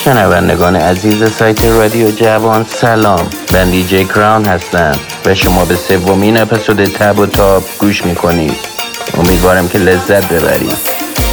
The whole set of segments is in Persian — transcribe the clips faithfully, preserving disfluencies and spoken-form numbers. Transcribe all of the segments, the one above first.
شنوندگان عزیز سایت رادیو جوان سلام، من دیجی کراون هستم و شما به سومین اپیزود تب و تاب گوش میکنید. امیدوارم که لذت ببرید.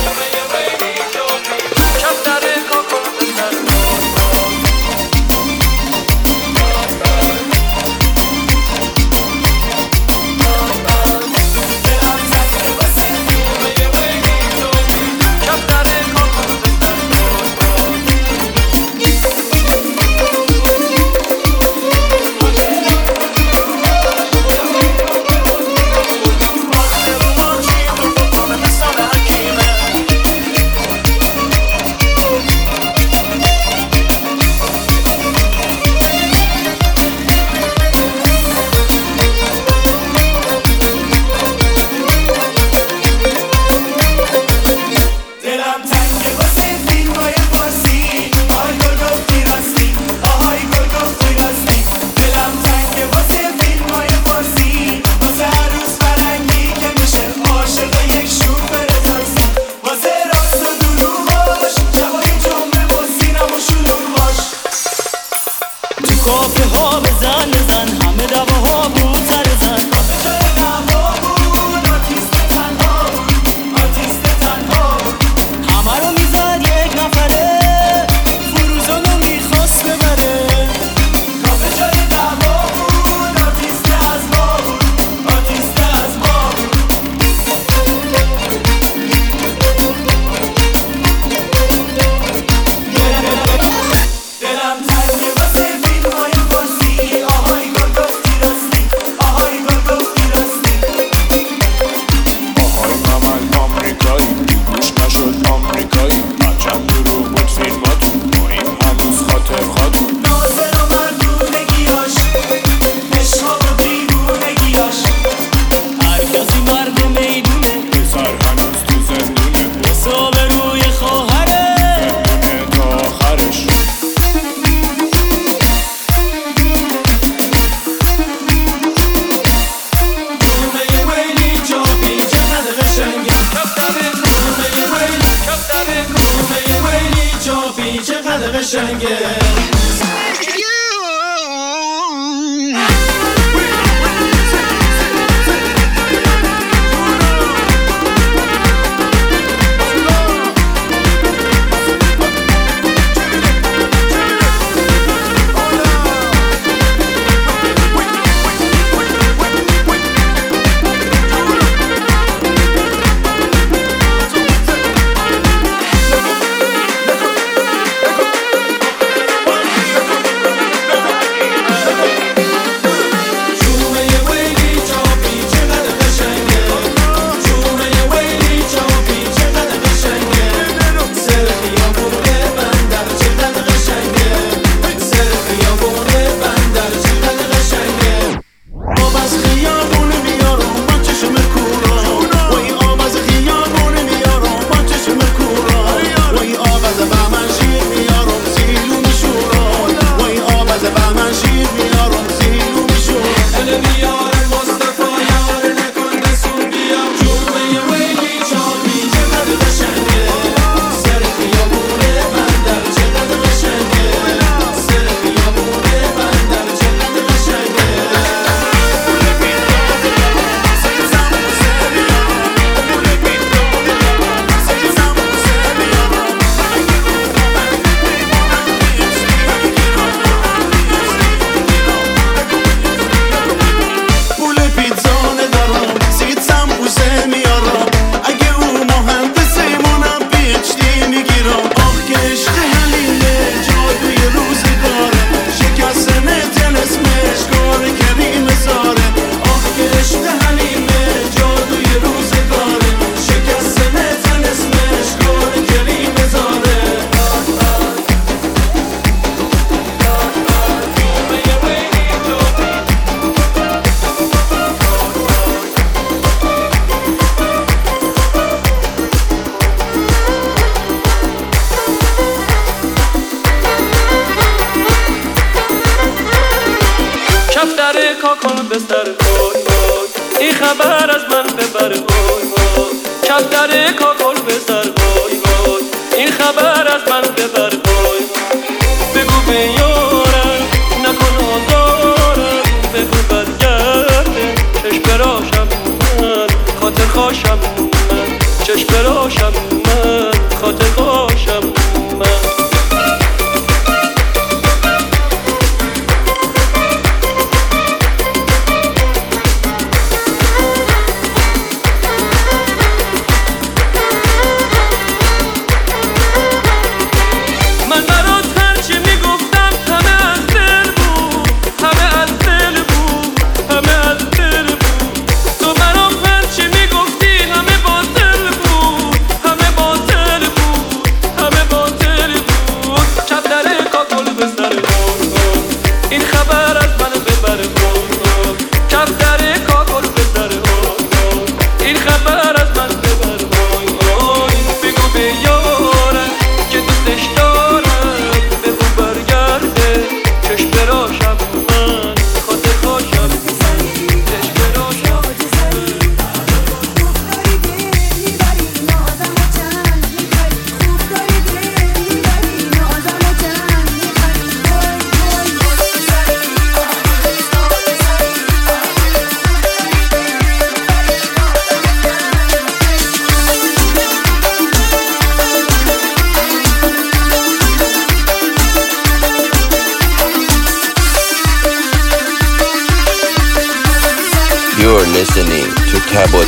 کاکل بستر وای وای این خبر از من ببر وای وای کفتر کاکل بستر وای وای این خبر از من ببر وای وای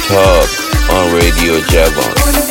Top on Radio Javan.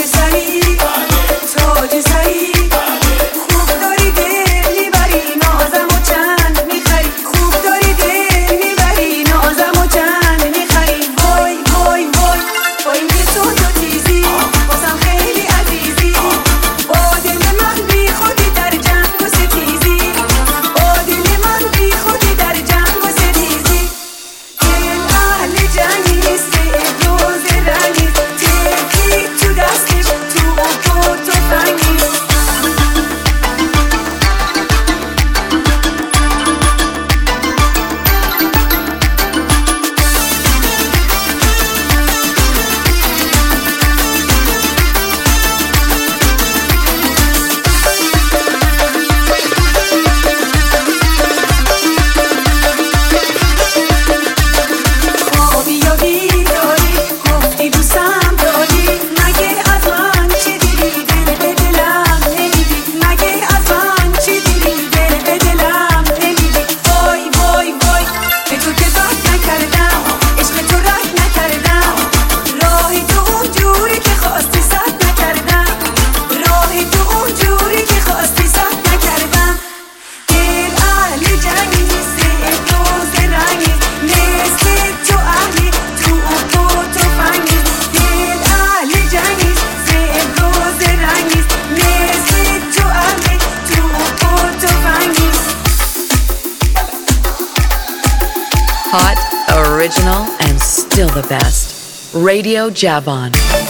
Hot, original, and still the best. Radio Javan.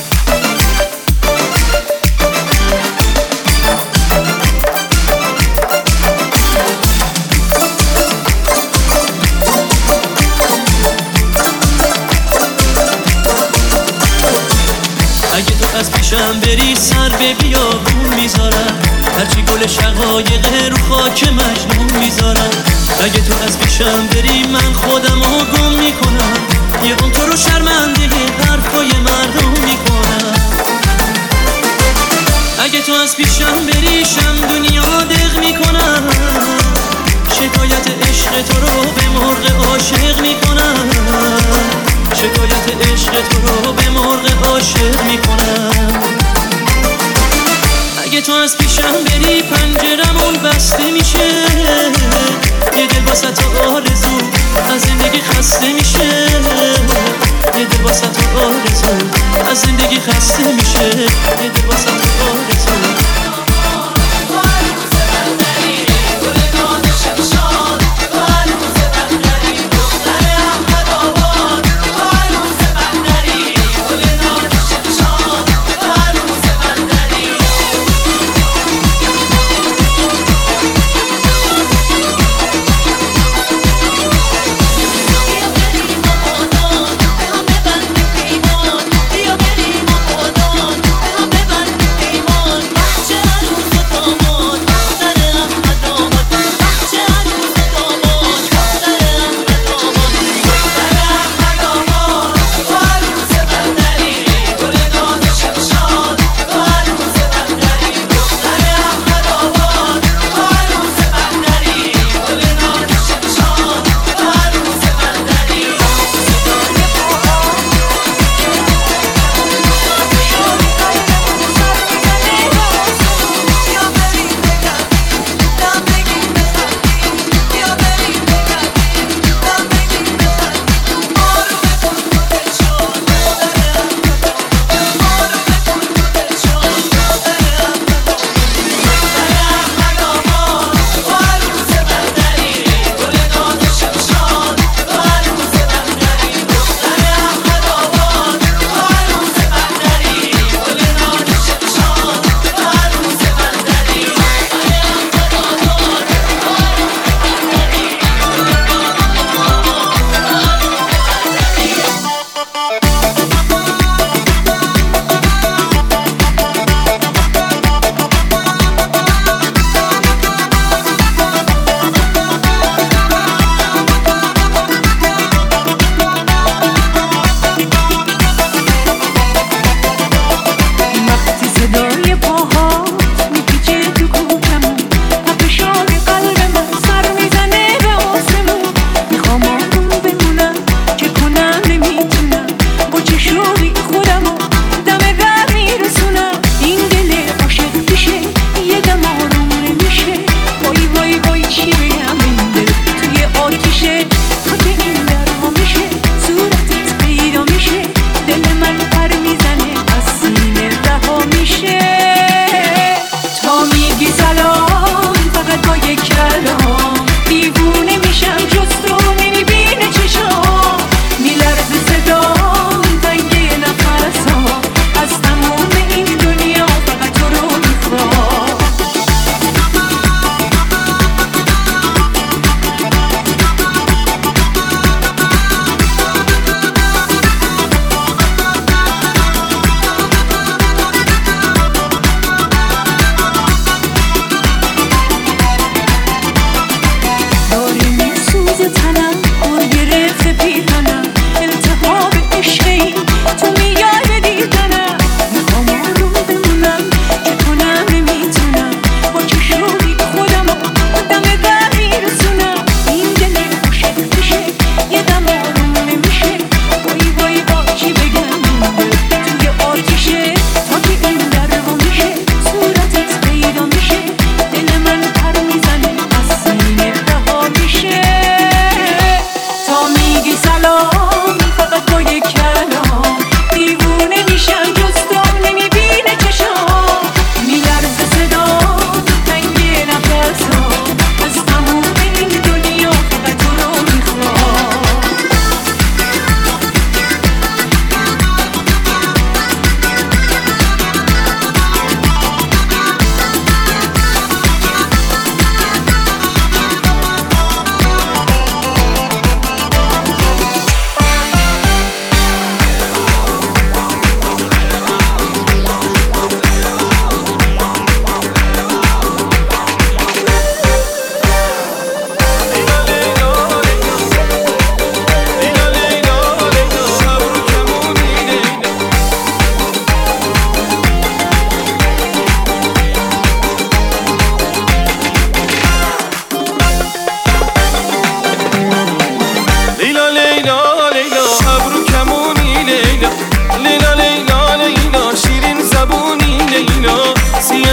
اگه تو از پیشم بری سر به بیابون میذارم، هرچی گل شقایق رو خاک مجنون میذارم. اگه تو از پیشم بری من خودم رو گم میکنم، یه اون تو رو شرمنده حرفای مردم میکنم. اگه تو از پیشم بری شم دنیا دق میکنم، شکایت عشق تو رو به مرغ عاشق میکنم. شکایت عشق تو رو به مرغ عاشق میکنم. اگه تو از پیشم بری پنجرمون بسته میشه، یه دل واسه تو آرزو از زندگی خسته میشه. یه دل واسه تو آرزو از زندگی خسته میشه. یه دل واسه تو آرزو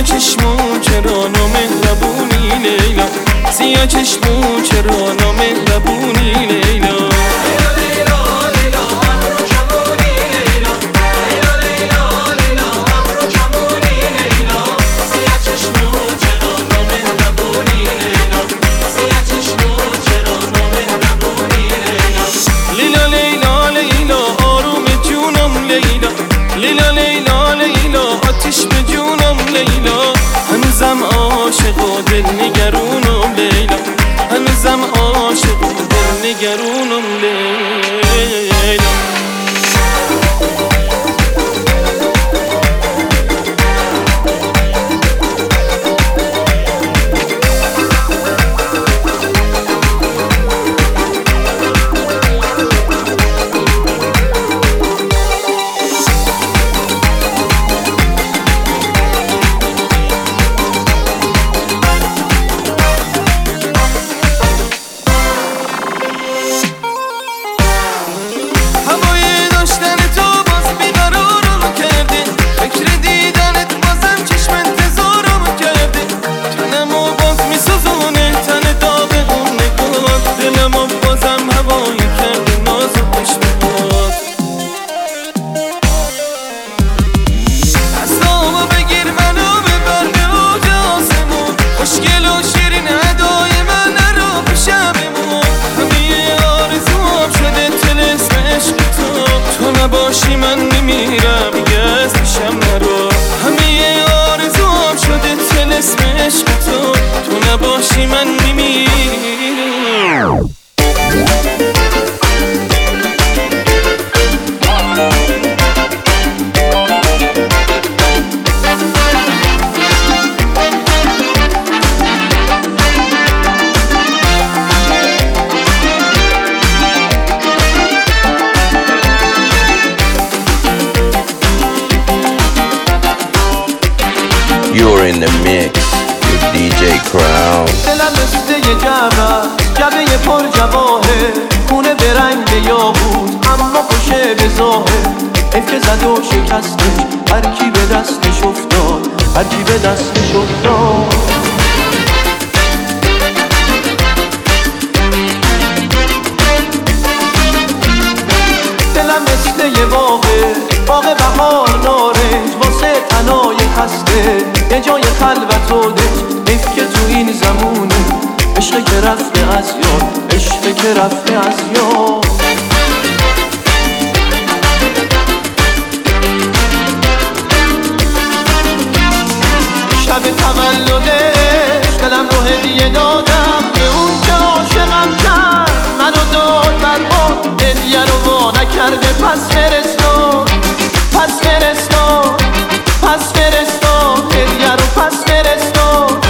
سیاه چشمون چرا نامهربونی لیلا، سیاه چشمون چرا نامهربونی لیلا. لیلا لیلا لیلا آتیش به جونم لیلا، هنوزم عاشق و دل نگرونم لیلا، هنوزم عاشق و دل نگرونم لیلا. باشی من میمیرم دیگه از پیشم نرو، همه آرزوام شده طلسم عشق تو، تو نباشی من میمیرم. You're in the mix with دی جی Crown. دلم مثل یه جبه جبه پر جواهه، خونه به رنگ یاقوت اما خوشه به ظاهر، حیف که زد و شکستش هر کی به دستش افتاد، هر کی به دستش افتاد. دلم مثل یه باغه، باغ بهار نارنج واسه تنای خسته، یه جای خلوت و دج، حیف که تو این زمونه عشق که رفته از یاد، عشق که رفته از یاد. شب تولدش دلم رو هدیه دادم به اون که عاشقم کرد، منو داد بر ما هدیه رو وا نکرده، پس فرستاد پس فرستاد پس فرستاد هدیه رو پس فرستاد.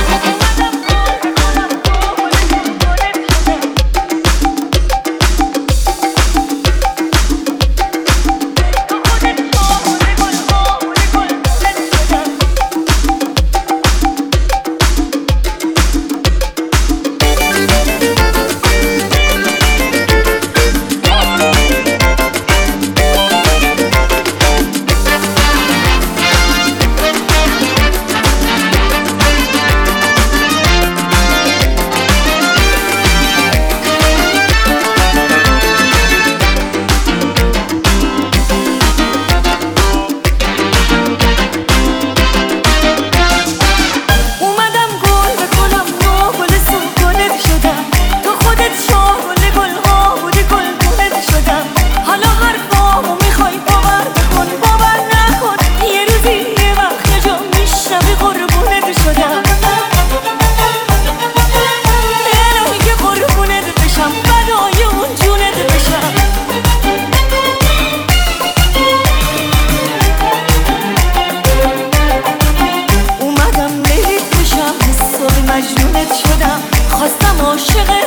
مجنونت شدم، خواستم عاشق